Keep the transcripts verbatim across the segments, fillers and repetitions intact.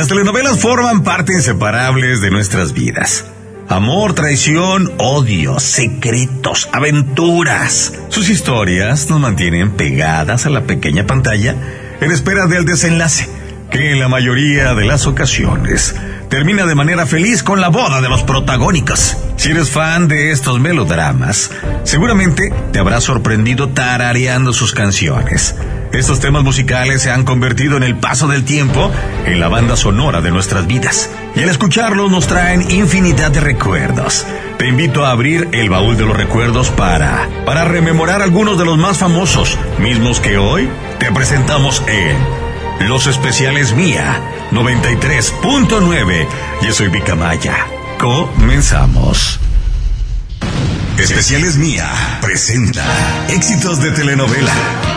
Las telenovelas forman parte inseparables de nuestras vidas. Amor, traición, odio, secretos, aventuras. Sus historias nos mantienen pegadas a la pequeña pantalla en espera del desenlace, que en la mayoría de las ocasiones termina de manera feliz con la boda de los protagónicos. Si eres fan de estos melodramas, seguramente te habrás sorprendido tarareando sus canciones. Estos temas musicales se han convertido en el paso del tiempo en la banda sonora de nuestras vidas. Y al escucharlos nos traen infinidad de recuerdos. Te invito a abrir el baúl de los recuerdos para, para rememorar algunos de los más famosos, mismos que hoy te presentamos en Los Especiales Mía noventa y tres punto nueve. Yo soy Vika Maya. Comenzamos. Especiales Mía presenta éxitos de telenovela.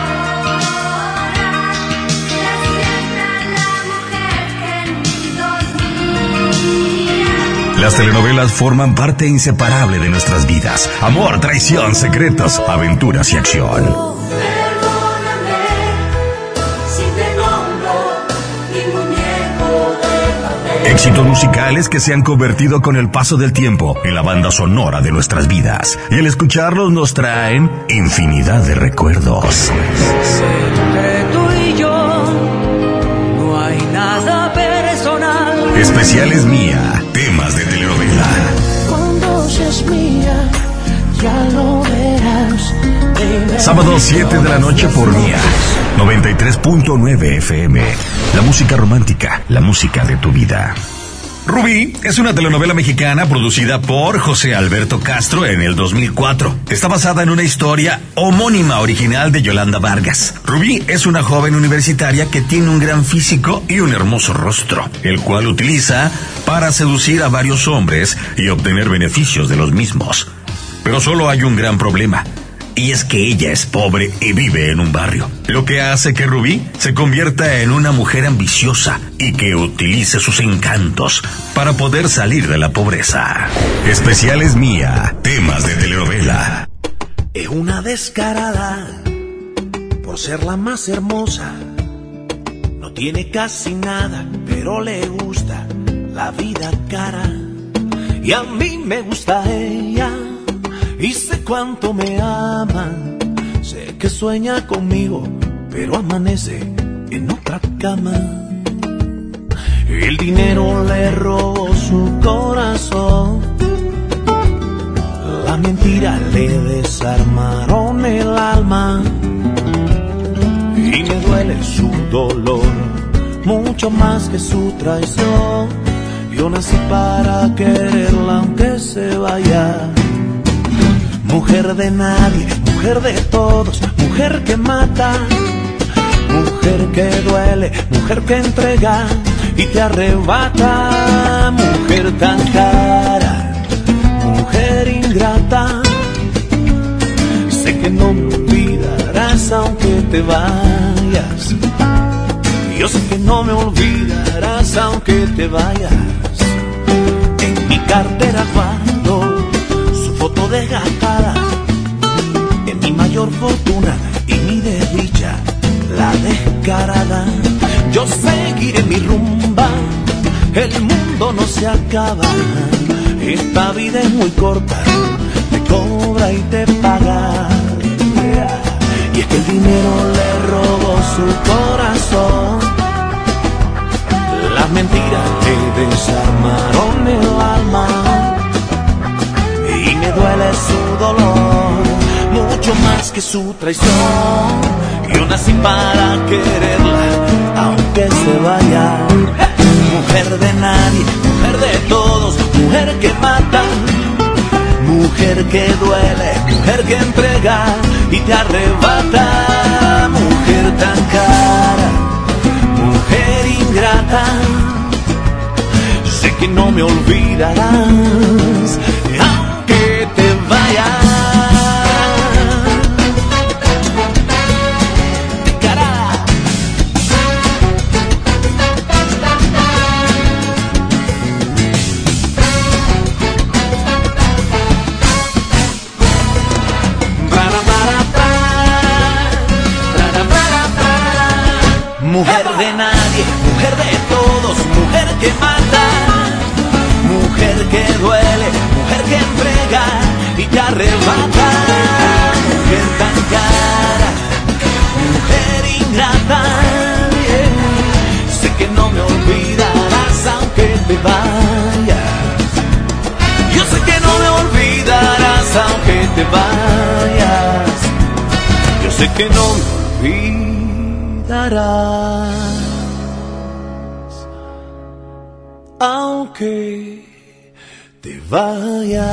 Las telenovelas forman parte inseparable de nuestras vidas. Amor, traición, secretos, aventuras y acción. Éxitos musicales que se han convertido con el paso del tiempo en la banda sonora de nuestras vidas. Y al escucharlos nos traen infinidad de recuerdos. Entre tú y yo no hay nada personal. Especiales Mía, temas de telenovela. Cuando seas mía, ya lo verás. Sábado siete de la noche por Mía noventa y tres punto nueve F M. La música romántica, la música de tu vida. Rubí es una telenovela mexicana producida por José Alberto Castro en el dos mil cuatro. Está basada en una historia homónima original de Yolanda Vargas. Rubí es una joven universitaria que tiene un gran físico y un hermoso rostro, el cual utiliza para seducir a varios hombres y obtener beneficios de los mismos. Pero solo hay un gran problema. Y es que ella es pobre y vive en un barrio, lo que hace que Rubí se convierta en una mujer ambiciosa y que utilice sus encantos para poder salir de la pobreza. Especiales Mía, temas de telenovela. Es una descarada por ser la más hermosa. No tiene casi nada, pero le gusta la vida cara. Y a mí me gusta ella. Y sé cuánto me ama, sé que sueña conmigo, pero amanece en otra cama. El dinero le robó su corazón, la mentira le desarmaron el alma. Y me duele su dolor, mucho más que su traición. Yo nací para quererla aunque se vaya. Mujer de nadie, mujer de todos, mujer que mata, mujer que duele, mujer que entrega y te arrebata. Mujer tan cara, mujer ingrata, sé que no me olvidarás aunque te vayas. Yo sé que no me olvidarás aunque te vayas. En mi cartera guardo su foto desgastada, en mi mayor fortuna y mi desdicha, la descarada. Yo seguiré mi rumba, el mundo no se acaba. Esta vida es muy corta, te cobra y te paga. Y es que el dinero le robó su corazón, las mentiras le desarmaron el alma. Y me duele su dolor, mucho más que su traición. Yo nací para quererla, aunque se vaya. Mujer de nadie, mujer de todos, mujer que mata, mujer que duele, mujer que entrega y te arrebata. Mujer tan cara, mujer ingrata, sé que no me olvidarás aunque te vayas. Mujer de nadie, mujer de todos, mujer y te arrebata. Mujer tan cara, mujer ingrata, yeah. Sé que no me olvidarás aunque te vayas. Yo sé que no me olvidarás aunque te vayas. Yo sé que no me olvidarás aunque te vayas.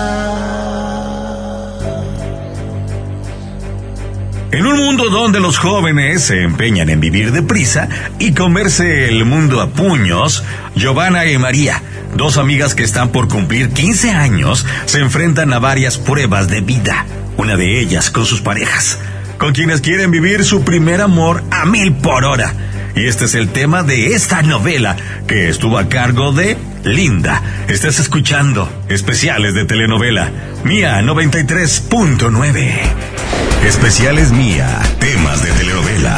En un mundo donde los jóvenes se empeñan en vivir deprisa y comerse el mundo a puños, Giovanna y María, dos amigas que están por cumplir quince años, se enfrentan a varias pruebas de vida, una de ellas con sus parejas, con quienes quieren vivir su primer amor a mil por hora. Y este es el tema de esta novela, que estuvo a cargo de Linda. Estás escuchando Especiales de Telenovela, Mía noventa y tres punto nueve. Especiales Mía, temas de telenovela.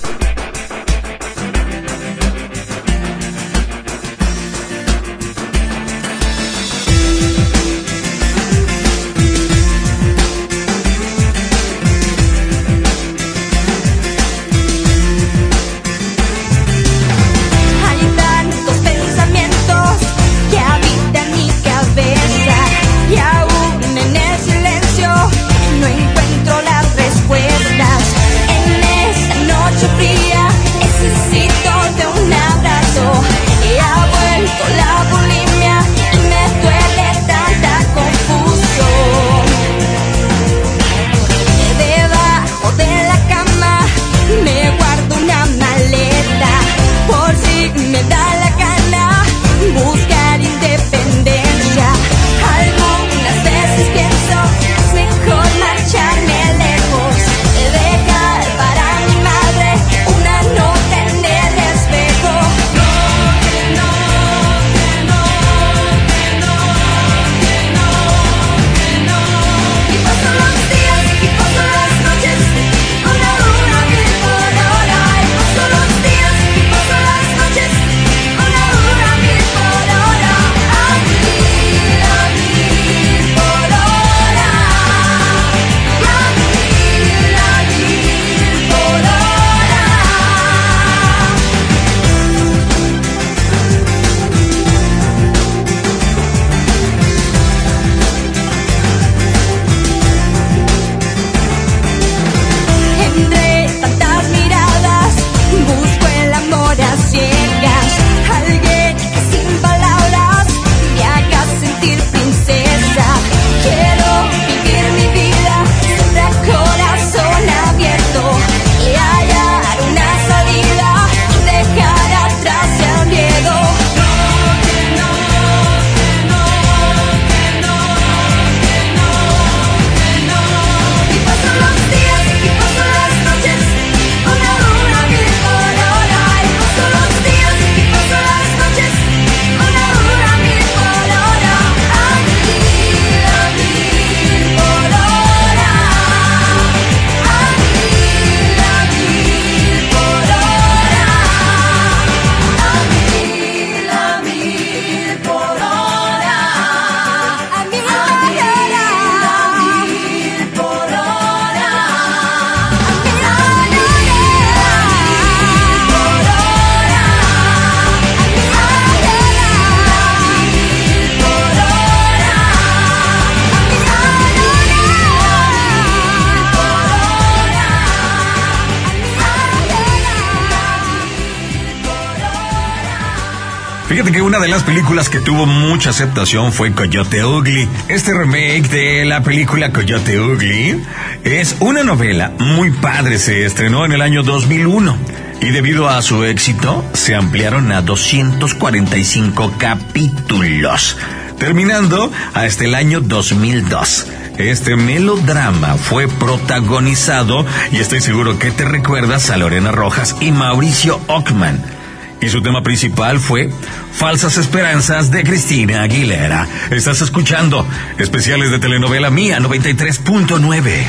Fíjate que una de las películas que tuvo mucha aceptación fue Coyote Ugly. Este remake de la película Coyote Ugly es una novela muy padre, se estrenó en el año dos mil uno y debido a su éxito se ampliaron a doscientos cuarenta y cinco capítulos, terminando hasta el año dos mil dos. Este melodrama fue protagonizado, y estoy seguro que te recuerdas, a Lorena Rojas y Mauricio Ockman. Y su tema principal fue Falsas Esperanzas de Cristina Aguilera. Estás escuchando Especiales de Telenovela Mía noventa y tres punto nueve.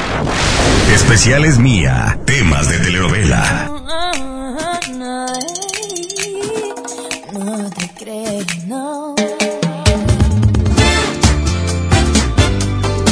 Especiales Mía, temas de telenovela. No te creo, no.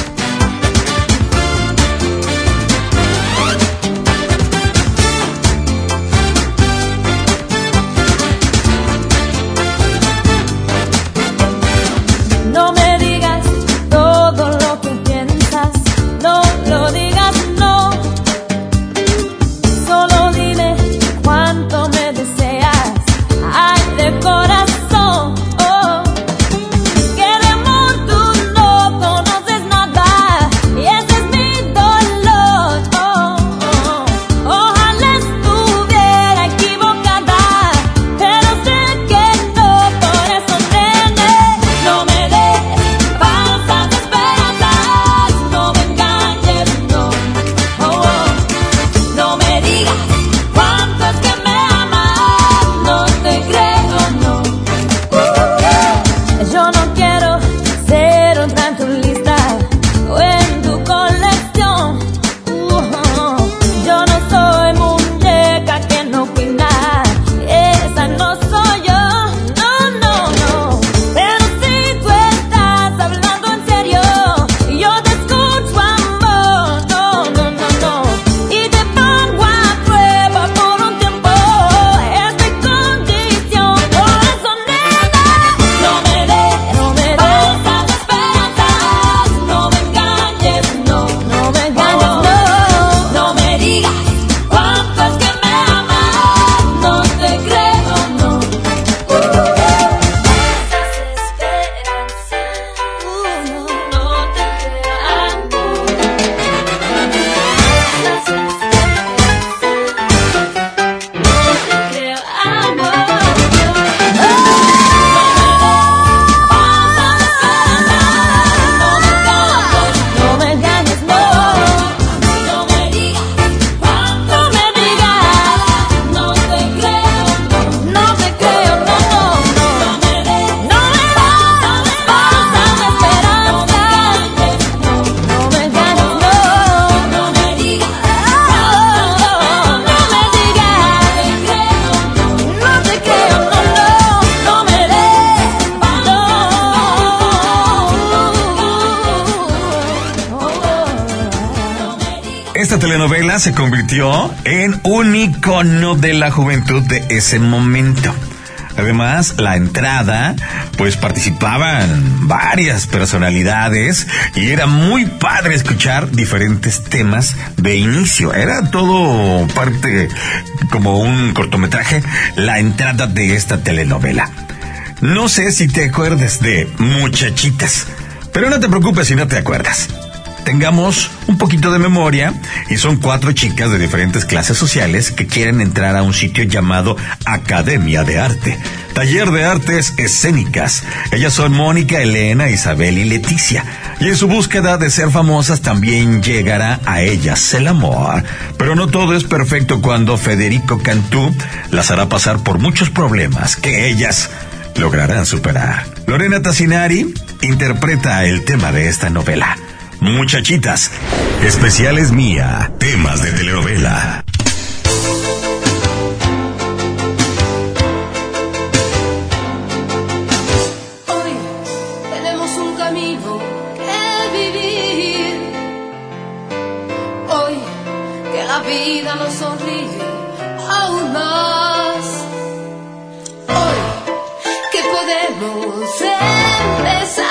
esta telenovela se convirtió en un icono de la juventud de ese momento. Además, la entrada, pues participaban varias personalidades y era muy padre escuchar diferentes temas de inicio. Era todo parte como un cortometraje, la entrada de esta telenovela. No sé si te acuerdas de Muchachitas, pero no te preocupes si no te acuerdas. Tengamos un poquito de memoria y son cuatro chicas de diferentes clases sociales que quieren entrar a un sitio llamado Academia de Arte, taller de artes escénicas. Ellas son Mónica, Elena, Isabel y Leticia. Y en su búsqueda de ser famosas también llegará a ellas el amor. Pero no todo es perfecto cuando Federico Cantú las hará pasar por muchos problemas que ellas lograrán superar. Lorena Tassinari interpreta el tema de esta novela. Muchachitas, especiales Mía, temas de telenovela. Hoy tenemos un camino que vivir. Hoy que la vida nos sonríe aún más. Hoy que podemos empezar.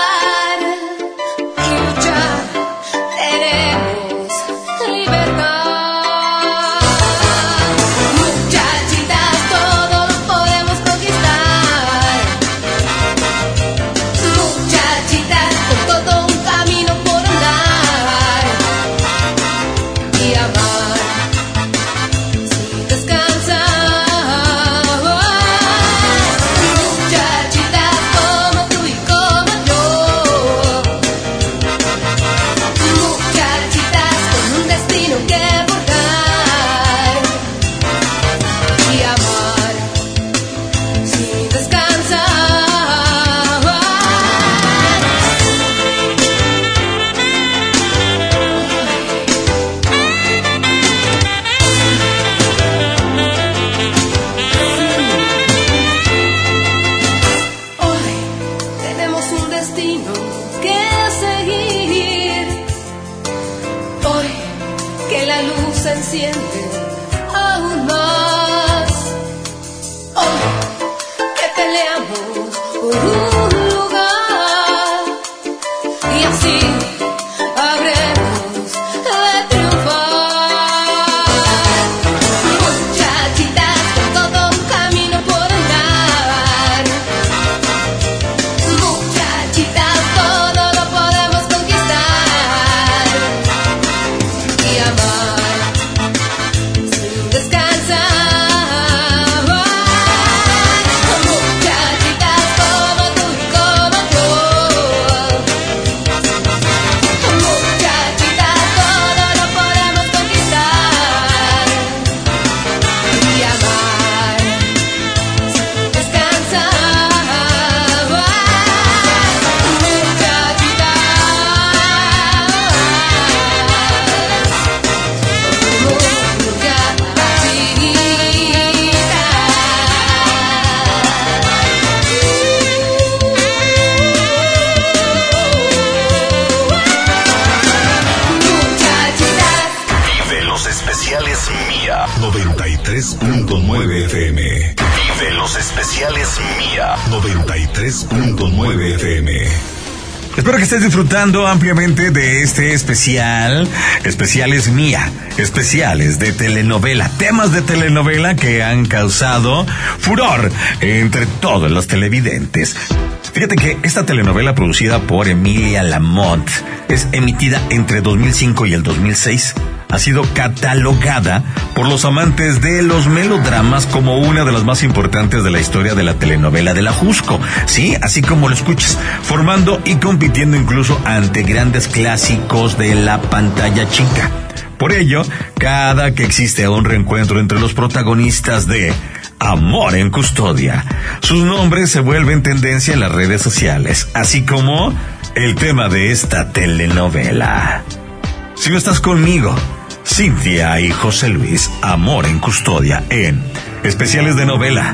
noventa y tres punto nueve F M. Vive los especiales Mía noventa y tres punto nueve F M. Espero que estés disfrutando ampliamente de este especial, especiales Mía, especiales de telenovela, temas de telenovela que han causado furor entre todos los televidentes. Fíjate que esta telenovela producida por Emilia Lamont es emitida entre dos mil cinco y el dos mil seis. Ha sido catalogada por los amantes de los melodramas como una de las más importantes de la historia de la telenovela de la Jusco. Sí, así como lo escuchas, formando y compitiendo incluso ante grandes clásicos de la pantalla chica. Por ello, cada que existe un reencuentro entre los protagonistas de Amor en Custodia, sus nombres se vuelven tendencia en las redes sociales, así como el tema de esta telenovela. Si no estás conmigo, Cintia y José Luis, Amor en Custodia en Especiales de Novela.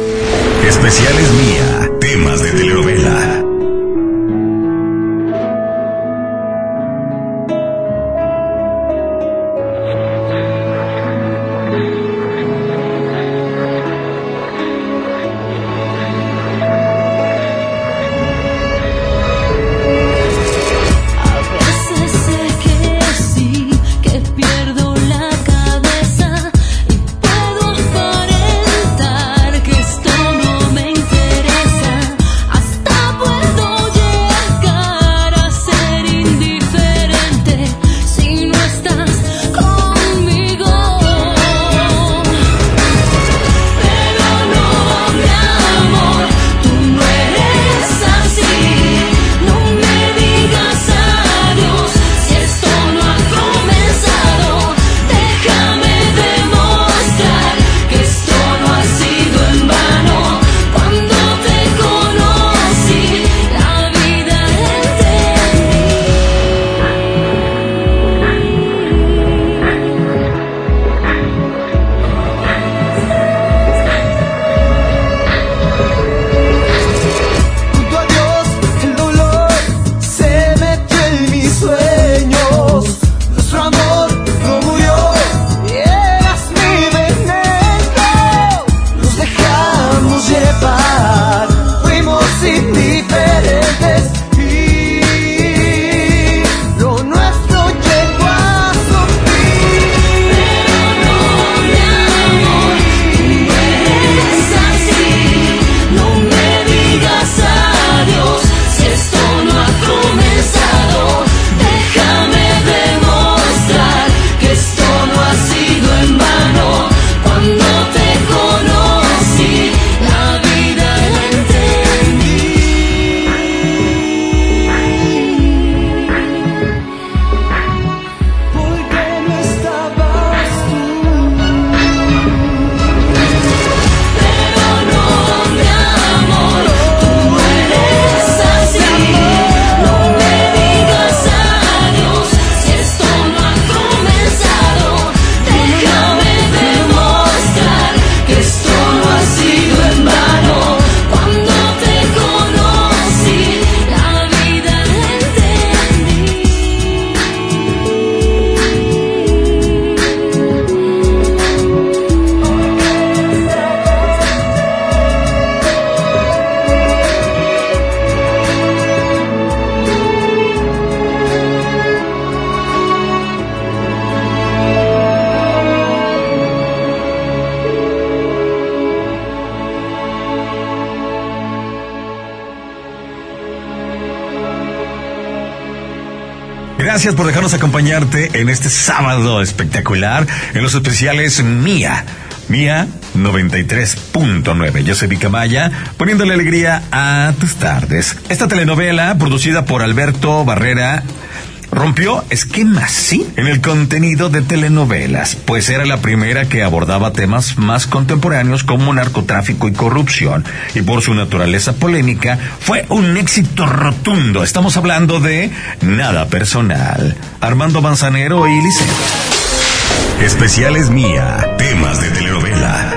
Especiales Mía, temas de telenovela. Gracias por dejarnos acompañarte en este sábado espectacular en los especiales Mía. Mía noventa y tres punto nueve. Yo soy Vika Maya, poniéndole alegría a tus tardes. Esta telenovela, producida por Alberto Barrera, rompió esquemas, sí, en el contenido de telenovelas, pues era la primera que abordaba temas más contemporáneos como narcotráfico y corrupción, y por su naturaleza polémica, fue un éxito rotundo. Estamos hablando de Nada Personal. Armando Manzanero y Liceo. Especiales Mía, temas de telenovela.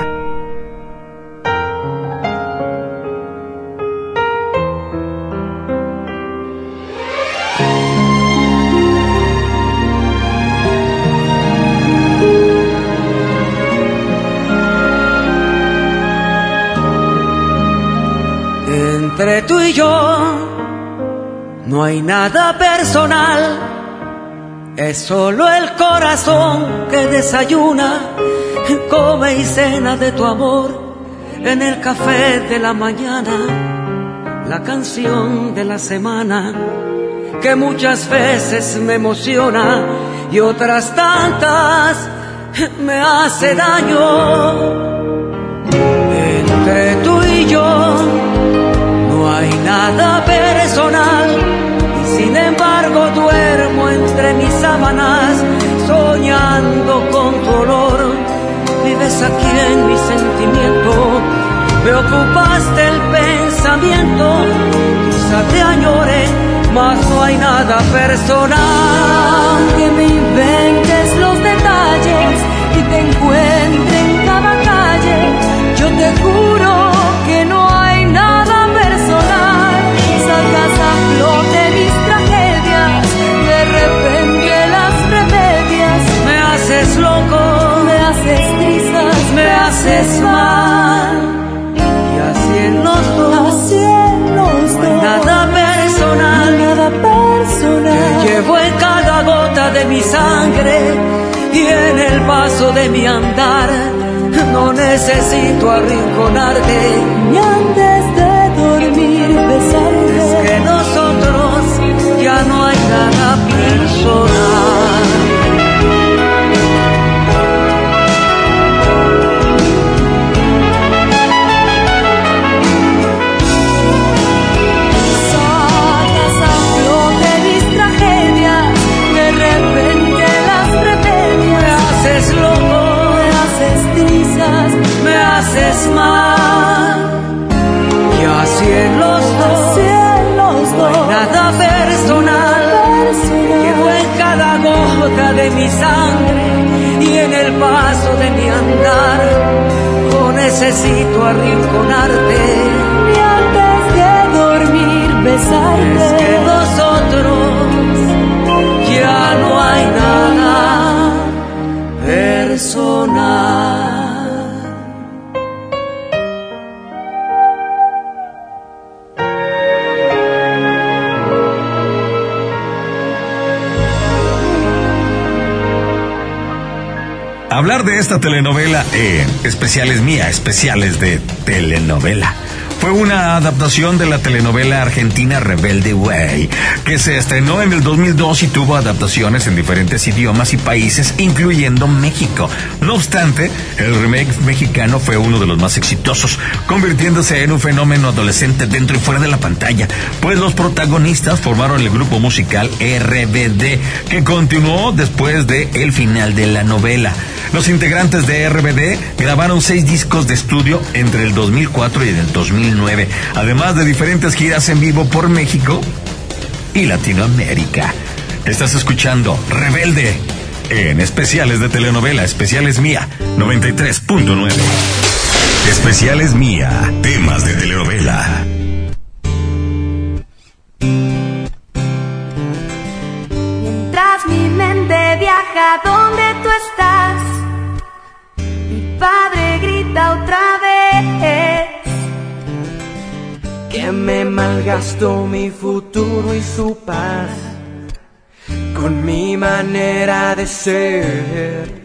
Entre tú y yo no hay nada personal, es solo el corazón que desayuna, come y cena de tu amor en el café de la mañana, la canción de la semana que muchas veces me emociona y otras tantas me hace daño. Entre tú y yo no hay nada personal y sin embargo duermo entre mis sábanas soñando con tu olor. Vives aquí en mi sentimiento, me ocupaste el pensamiento, quizá te añore, mas no hay nada personal. Que me inventes los detalles y te encuentre en cada calle, yo te juro que no hay nada personal. Sacas a flote mis tragedias, de repente las remedias. Me haces loco, me haces trizas, me haces mal. Y así en los dos, así en los no hay dos, nada personal. nada personal. Te llevo en cada gota de mi sangre y en el paso de mi andar. No necesito arrinconarte, Ni antes de dormir besarte. es que nosotros ya no hay nada personal. Sacas a flote mis tragedias, de repente las remedias. Me haces loco, Me haces trizas, me haces mal. Y así en los así dos, en los no hay dos. nada personal. Llevo en cada gota de mi sangre y en el paso de mi andar. No necesito arrinconarte, Ni antes de dormir besarte. es que nosotros ya no hay nada personal. Hablar de esta telenovela en Especiales Mía, especiales de telenovela. Fue una adaptación de la telenovela argentina Rebelde Way, que se estrenó en el dos mil dos y tuvo adaptaciones en diferentes idiomas y países, incluyendo México. No obstante, el remake mexicano fue uno de los más exitosos, convirtiéndose en un fenómeno adolescente dentro y fuera de la pantalla, pues los protagonistas formaron el grupo musical R B D, que continuó después de el final de la novela. Los integrantes de R B D grabaron seis discos de estudio entre el dos mil cuatro y el dos mil nueve, además de diferentes giras en vivo por México y Latinoamérica. Estás escuchando Rebelde en Especiales de Telenovela, Especiales Mía, noventa y tres punto nueve. Especiales Mía, temas de telenovela. Mientras mi mente viaja donde tú estás, mi padre grita otra vez Que me malgastó mi futuro y su paz con mi manera de ser.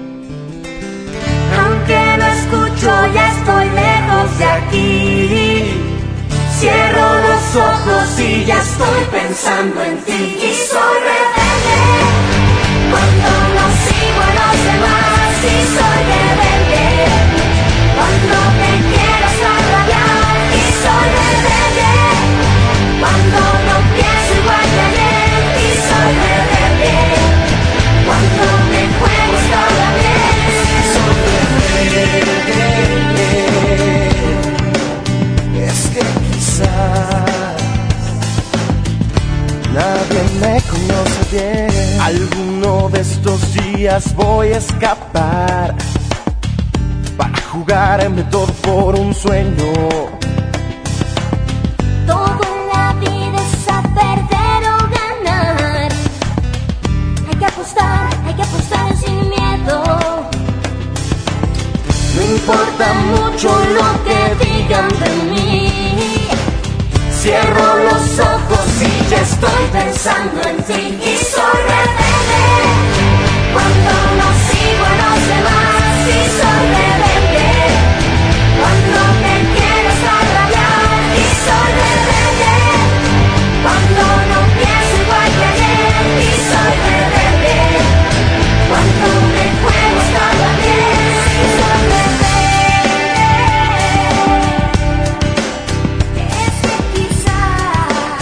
aunque no escucho, ya estoy lejos de aquí. Cierro los ojos y ya estoy pensando en ti. Y soy rebelde. rebelde. Cuando no sigo a los demás y soy rebelde. Cuando me quiero hacer rabiar y soy rebelde. Cuando no pienso igual que ayer y soy rebelde. Cuando me juego todo bien, soy rebelde. Es que quizás nadie me conoce bien. Alguno de estos días voy a escapar para jugarme todo por un sueño. Todo en la vida es a perder o ganar. Hay que apostar, hay que apostar sin miedo. No importa mucho lo que digan de mí. Cierro los ojos y ya estoy pensando en ti. Y soy rebelde. Cuando no sigo a los demás y soy rebelde. Cuando me quiero estar rabiar y soy rebelde. Cuando no pienso igual que ayer y soy rebelde. Cuando me juego todo bien y soy rebelde. Es que quizás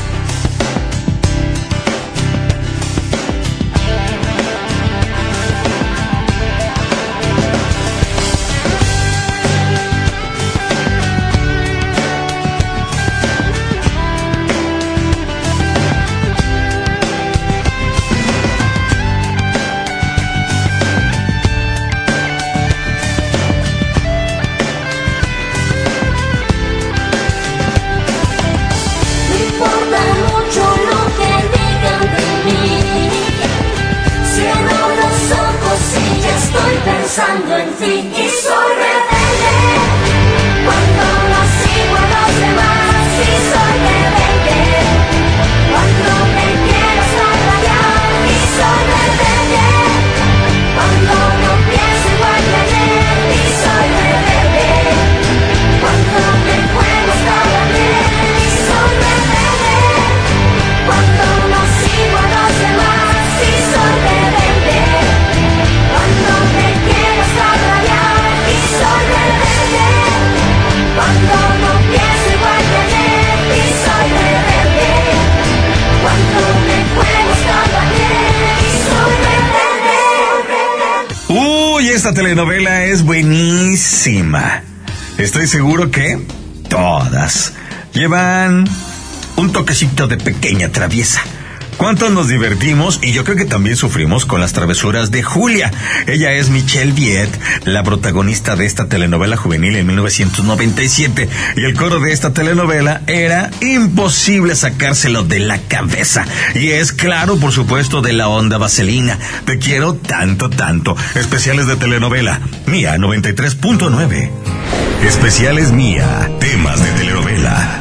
no importa mucho lo que digan de mí. Cierro los ojos y ya estoy pensando en ti. Y soy rebelde. Cuando no sigo a los demás y soy rebelde. Cuando me quiero estar rabiar y soy rebelde. Cuando no pienso igual que ayer y soy rebelde. Cuando me juego todo bien y soy rebelde. Cuando no sigo a los demás y soy rebelde. Cuando me quiero estar rabiar y soy rebelde. Cuando no pienso igual que ayer y soy rebelde. Cuando me juego todo bien y soy rebelde. Uy, esta telenovela es buenísima. Estoy seguro que todas llevan un toquecito de pequeña traviesa. ¿Cuántos nos divertimos? Y yo creo que también sufrimos con las travesuras de Julia. Ella es Michelle Viet, la protagonista de esta telenovela juvenil en mil novecientos noventa y siete. Y el coro de esta telenovela era imposible sacárselo de la cabeza. Y es claro, por supuesto, de la onda vaselina. Te quiero tanto, tanto. Especiales de telenovela. Mía noventa y tres punto nueve. Especiales Mía, temas de telenovela.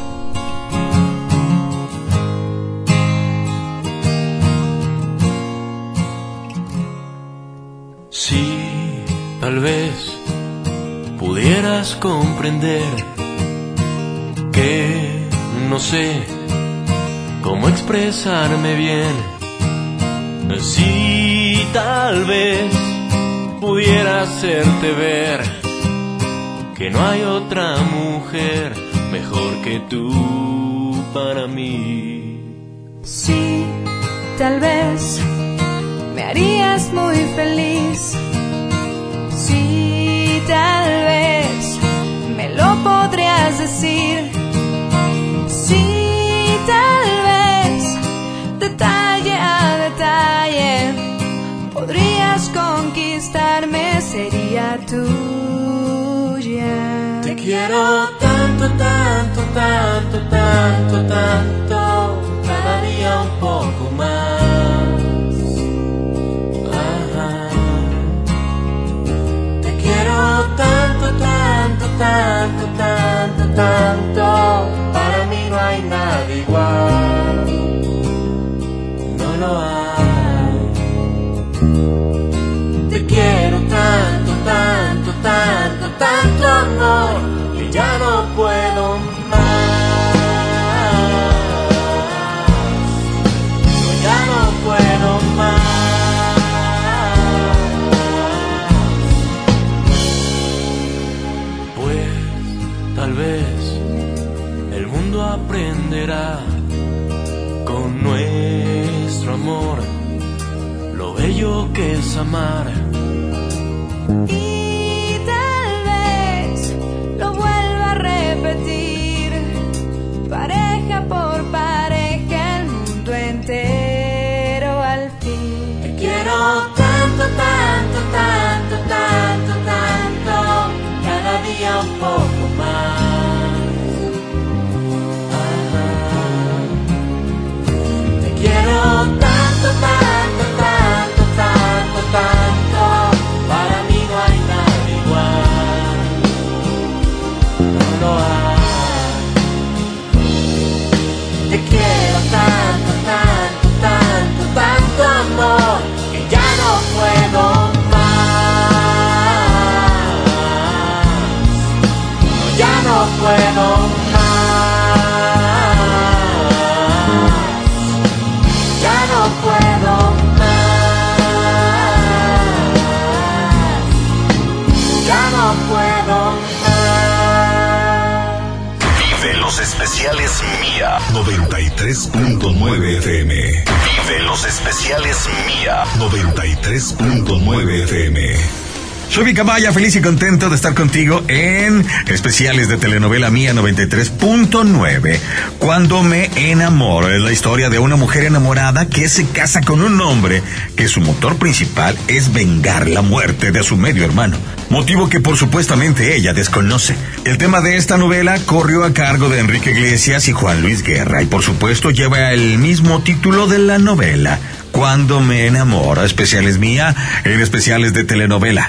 Si tal vez pudieras comprender que no sé cómo expresarme bien. Si tal vez pudiera hacerte ver que no hay otra mujer mejor que tú para mí. Sí, tal vez me harías muy feliz. Sí, tal vez me lo podrías decir. Sí, tal vez detalle a detalle podrías conquistarme, sería tuya. Te quiero tanto, tanto, tanto, tanto, tanto, cada día un poco más. Ajá. Te quiero tanto, tanto, tanto, tanto, tanto, para mí no hay nada igual. No lo hay. Te quiero tanto, tanto, tanto, tanto amor, que ya no puedo más. Yo ya no puedo más. mundo aprenderá con nuestro amor lo bello que es amar. Y tal vez lo vuelva a repetir, pareja por pareja, el mundo entero al fin. Te quiero tanto, tanto, tanto, tanto, tanto, cada día un poco más. Ajá. Te quiero tanto, tanto, tanto, tanto, tanto, para mí no hay nada igual. No lo hay. Te quiero tanto, tanto, tanto, tanto amor, que ya no puedo más. No, ya no puedo más. Ya no puedo más. Ya no puedo más. Vive los especiales Mía noventa y tres punto nueve F M. Vive los especiales Mía noventa y tres punto nueve F M. Soy Vika Maya, feliz y contento de estar contigo en especiales de telenovela Mía noventa y tres punto nueve. Cuando me enamoro, es la historia de una mujer enamorada que se casa con un hombre que su motor principal es vengar la muerte de su medio hermano, motivo que por supuestamente ella desconoce. El tema de esta novela corrió a cargo de Enrique Iglesias y Juan Luis Guerra y por supuesto lleva el mismo título de la novela, Cuando me enamoro, especiales Mía en especiales de telenovela.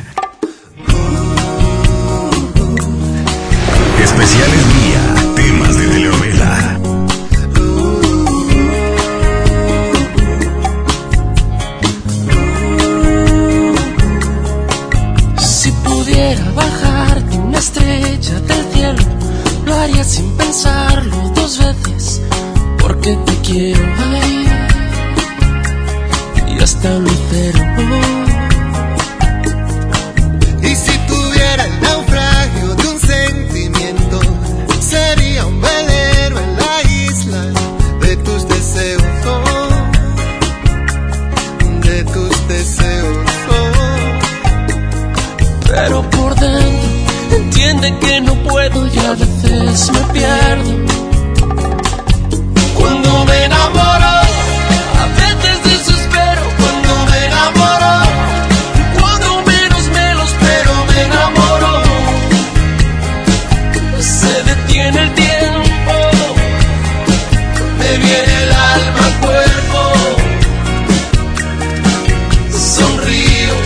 Especiales Mía, temas de telenovela. Si pudiera bajarte una estrella del cielo, lo haría sin pensarlo dos veces, porque te quiero, ay, y hasta un lucero. Y si tuviera el naufragio de un sentimiento, sería un velero en la isla de tus deseos, oh, de tus deseos, oh. Pero por dentro entiende que no puedo y a veces me pierdo. Cuando me enamoro, a veces desespero. Cuando me enamoro, cuando menos me lo espero, me enamoro. Se detiene el tiempo, me viene el alma al cuerpo. Sonrío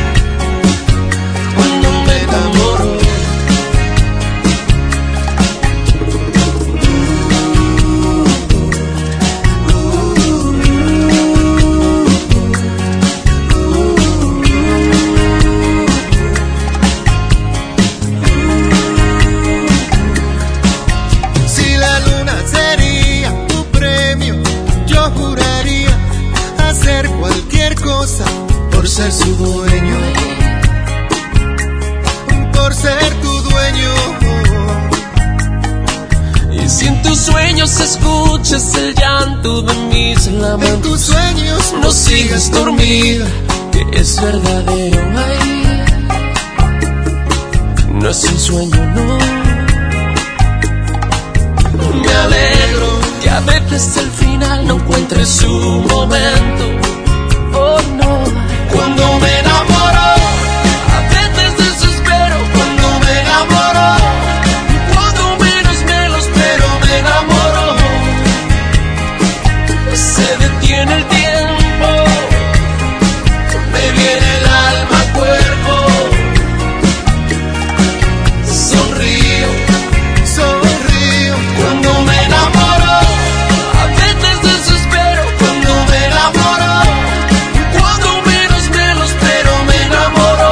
cuando me enamoro. Si la luna sería tu premio, yo juraría hacer cualquier cosa por ser su dueño, por ser tu dueño. Y si en tus sueños escuchas el llanto de mis lamentos, En tus sueños no sigas dormida, que es verdadero, ay, no es un sueño, no. Me alegro que a veces el final no encuentre su momento, oh no. Cuando me enamoro, a veces desespero. Cuando me enamoro, cuando menos me lo espero, me enamoro. Se detiene el tiempo, me viene el alma al cuerpo. Sonrío, sonrío cuando me enamoro, a veces desespero. Cuando me enamoro, cuando menos me lo espero, me enamoro.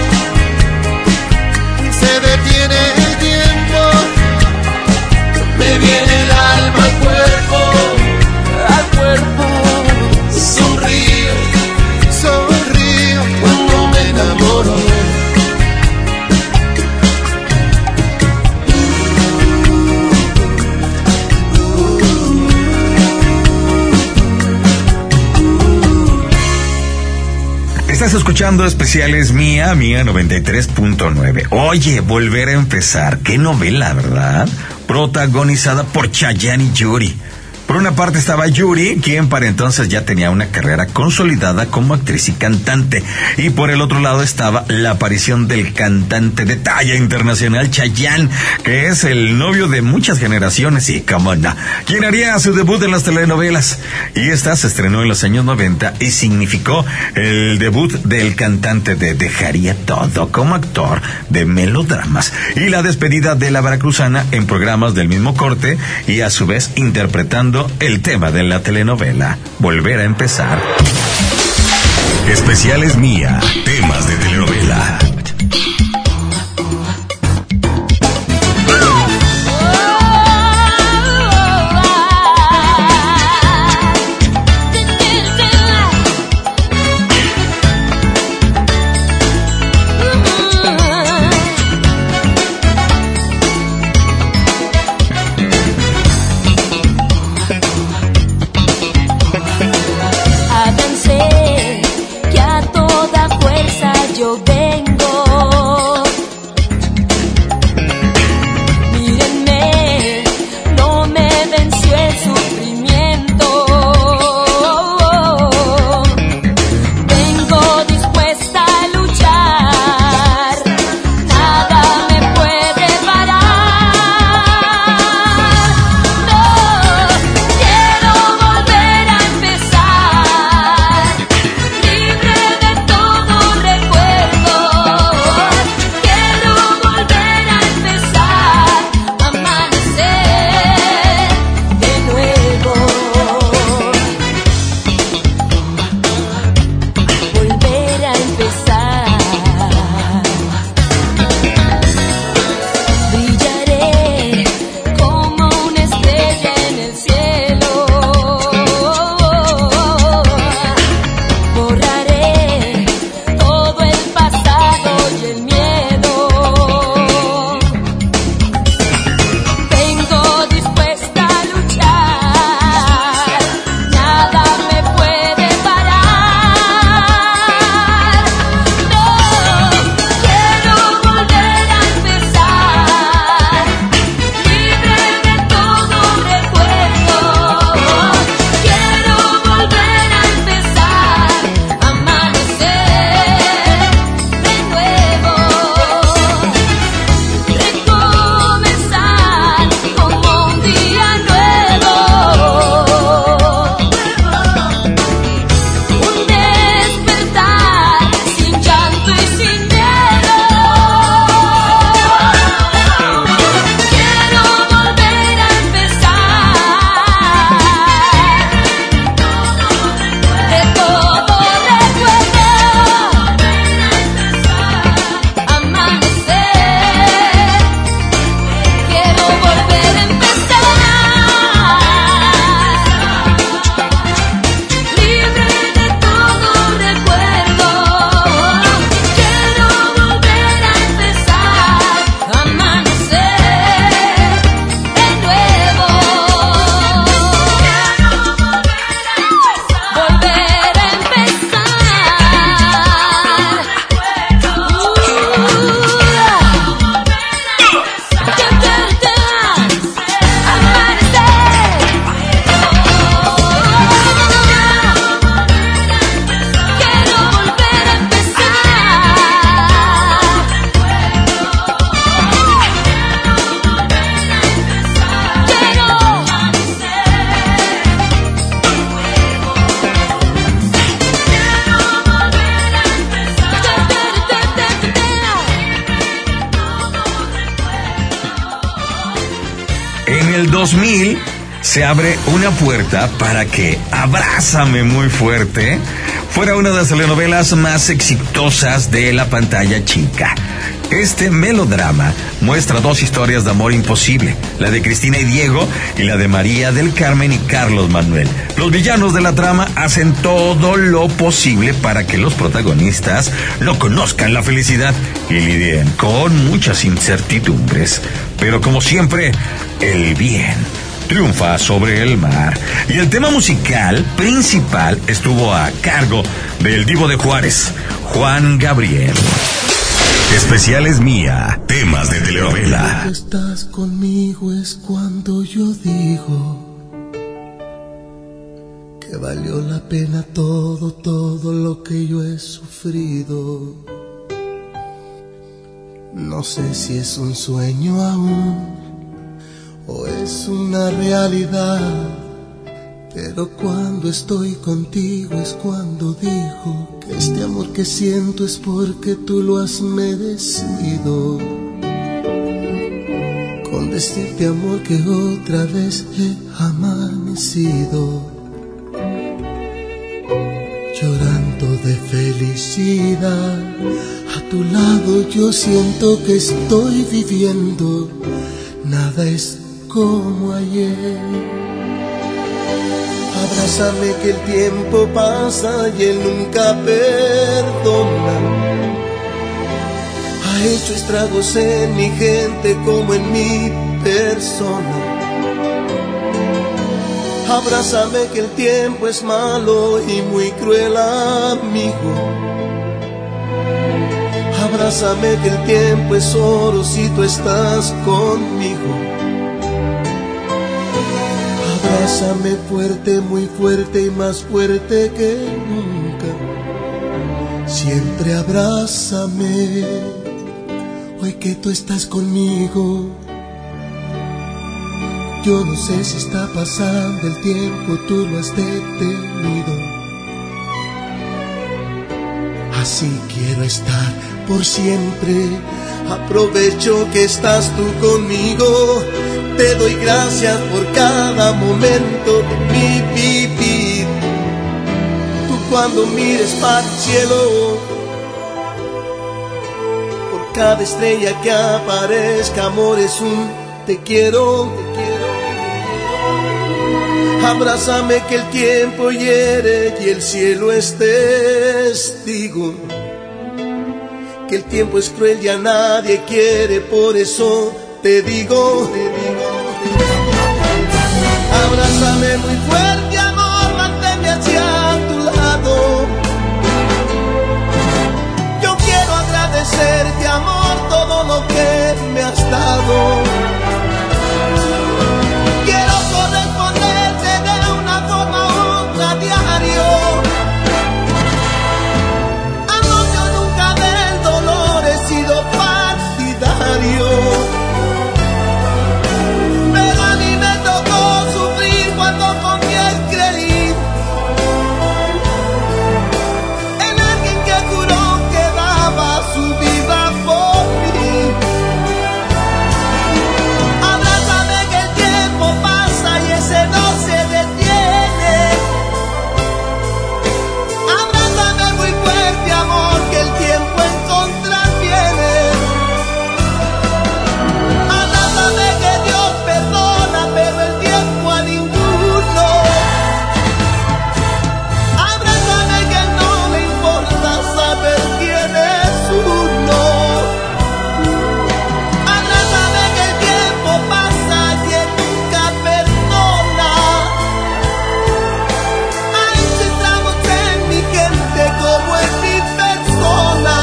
se detiene el tiempo, Me viene el alma al cuerpo, al cuerpo. Sonrío sonrío cuando me enamoro. Estás escuchando Especiales Mía, Mía noventa y tres punto nueve. Oye, volver a empezar. Qué novela, ¿verdad? Protagonizada por Chayanne y Yuri. Por una parte estaba Yuri, quien para entonces ya tenía una carrera consolidada como actriz y cantante. Y por el otro lado estaba la aparición del cantante de talla internacional Chayanne, que es el novio de muchas generaciones y, cómo no, quien haría su debut en las telenovelas. Y esta se estrenó en los años noventa y significó el debut del cantante de Dejaría Todo como actor de melodramas y la despedida de la veracruzana en programas del mismo corte y a su vez interpretando el tema de la telenovela Volver a Empezar. Especiales Mía, temas de telenovela. dos mil se abre una puerta para que Abrázame Muy Fuerte fuera una de las telenovelas más exitosas de la pantalla chica. Este melodrama muestra dos historias de amor imposible, la de Cristina y Diego y la de María del Carmen y Carlos Manuel. Los villanos de la trama hacen todo lo posible para que los protagonistas no conozcan la felicidad y lidien con muchas incertidumbres. Pero como siempre, el bien triunfa sobre el mar. Y el tema musical principal estuvo a cargo del Divo de Juárez, Juan Gabriel. Especiales Mía, temas de telenovela. Cuando estás conmigo es cuando yo digo que valió la pena todo, todo lo que yo he sufrido. No sé si es un sueño aún o es una realidad, pero cuando estoy contigo es cuando digo que este amor que siento es porque tú lo has merecido. Con decirte, amor, que otra vez he amanecido llorando de felicidad. A tu lado yo siento que estoy viviendo, nada es como ayer. Abrázame que el tiempo pasa y él nunca perdona. Ha hecho estragos en mi gente como en mi persona. Abrázame que el tiempo es malo y muy cruel amigo. Abrázame que el tiempo es oro si tú estás conmigo. Abrázame fuerte, muy fuerte y más fuerte que nunca. Siempre abrázame, hoy que tú estás conmigo. Yo no sé si está pasando el tiempo, tú lo has detenido. Así quiero estar por siempre. Aprovecho que estás tú conmigo. Te doy gracias por cada momento de mi vivir. Tú cuando mires para el cielo, por cada estrella que aparezca, amor, es un te quiero, te quiero. Abrázame que el tiempo hiere y el cielo es testigo. Que el tiempo es cruel y a nadie quiere, por eso te digo, te digo. Abrázame muy fuerte, amor, manténme hacia tu lado. Yo quiero agradecerte, amor, todo lo que me has dado. Quiero corresponderte de una forma u otra diario. Amor, yo nunca del dolor he sido partidario. Pero a mí me tocó sufrir cuando con él creí en alguien que juró que daba su vida por mí. Abrázame que el tiempo pasa y ese no se detiene. Abrázame muy fuerte, amor, que el tiempo en contra viene. Abrázame que Dios perdona, pero el tiempo a ninguno. Abrázame que no le importa saber quién es uno. Abrázame que el tiempo pasa y él nunca perdona. Hay estragos en mi gente como en mi persona.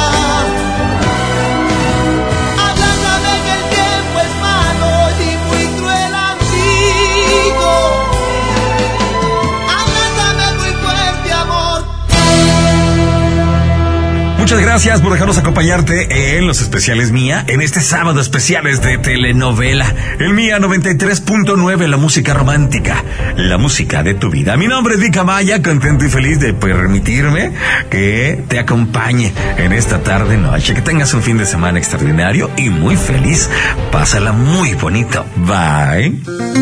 Abrázame que el tiempo es malo y muy cruel amigo. Abrázame muy fuerte, amor. Muchas gracias por dejarnos acompañarte en los especiales Mía, en este sábado especiales de telenovela. El Mía noventa y tres punto nueve, la música romántica, la música de tu vida. Mi nombre es Vic Amaya, contento y feliz de permitirme que te acompañe en esta tarde noche. Que tengas un fin de semana extraordinario y muy feliz. Pásala muy bonito. Bye.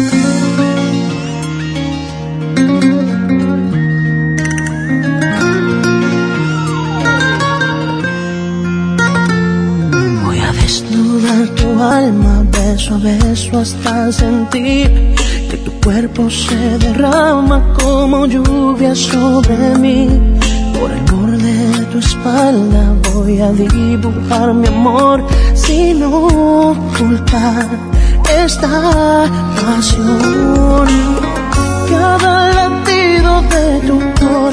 Voy a desnudar tu alma beso a beso hasta sentir que tu cuerpo se derrama como lluvia sobre mí. Por el borde de tu espalda voy a dibujar mi amor sin ocultar esta pasión.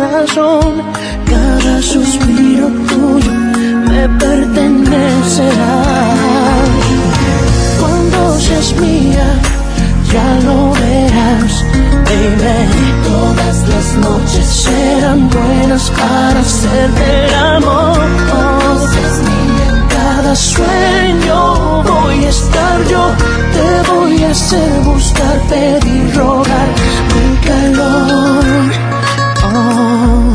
corazón, cada suspiro tuyo me pertenecerá. Cuando seas mía, ya lo verás, baby. Todas las noches serán buenas para hacerte el amor. En cada sueño voy a estar yo, te voy a hacer buscar, pedir, rogar mi calor. Oh.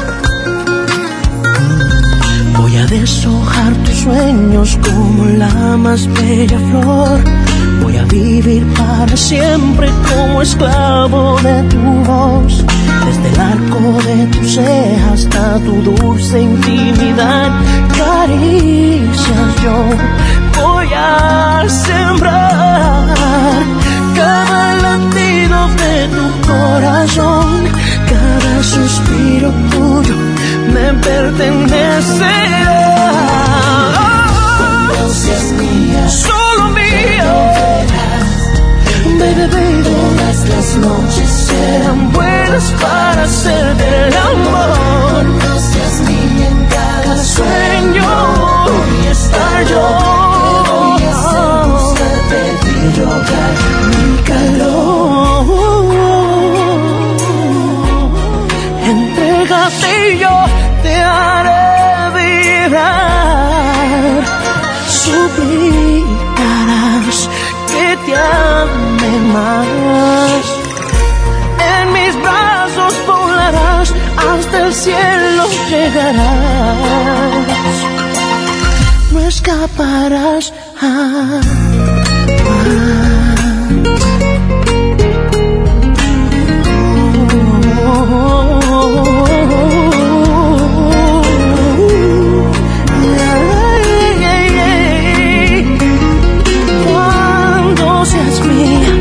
Voy a deshojar tus sueños como la más bella flor. Voy a vivir para siempre como esclavo de tu voz. Desde el arco de tu ceja hasta tu dulce intimidad, caricias yo voy a sembrar. Cada latido de tu corazón, cada suspiro tuyo me pertenecerá. Cuando seas mía, solo mía, baby, baby, todas las noches serán buenas para hacer del amor. Cuando seas mía, en cada sueño voy a estar yo, te voy a hacer buscar, pedir, rogar mi calor. Entrégate y yo te haré vibrar. Suplicarás que te ame más. En mis brazos volarás, hasta el cielo llegarás. No escaparás. Ah, ah. Cuando seas mía,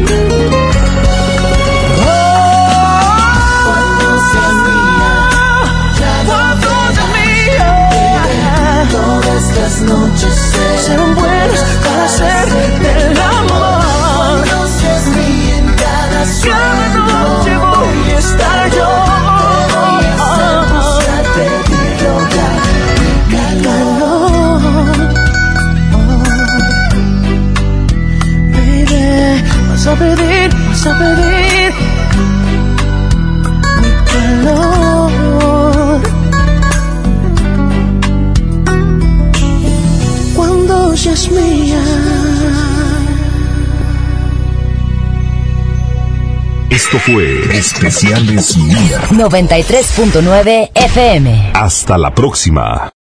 cuando seas mía, cuando seas mía, todas las noches serán buenas para hacer del amor. Cuando seas mía, en cada sueño noche voy a estar yo. Vas a pedir, vas a pedir mi calor. Cuando seas mía. Esto fue Especiales Mía noventa y tres punto nueve F M. Hasta la próxima.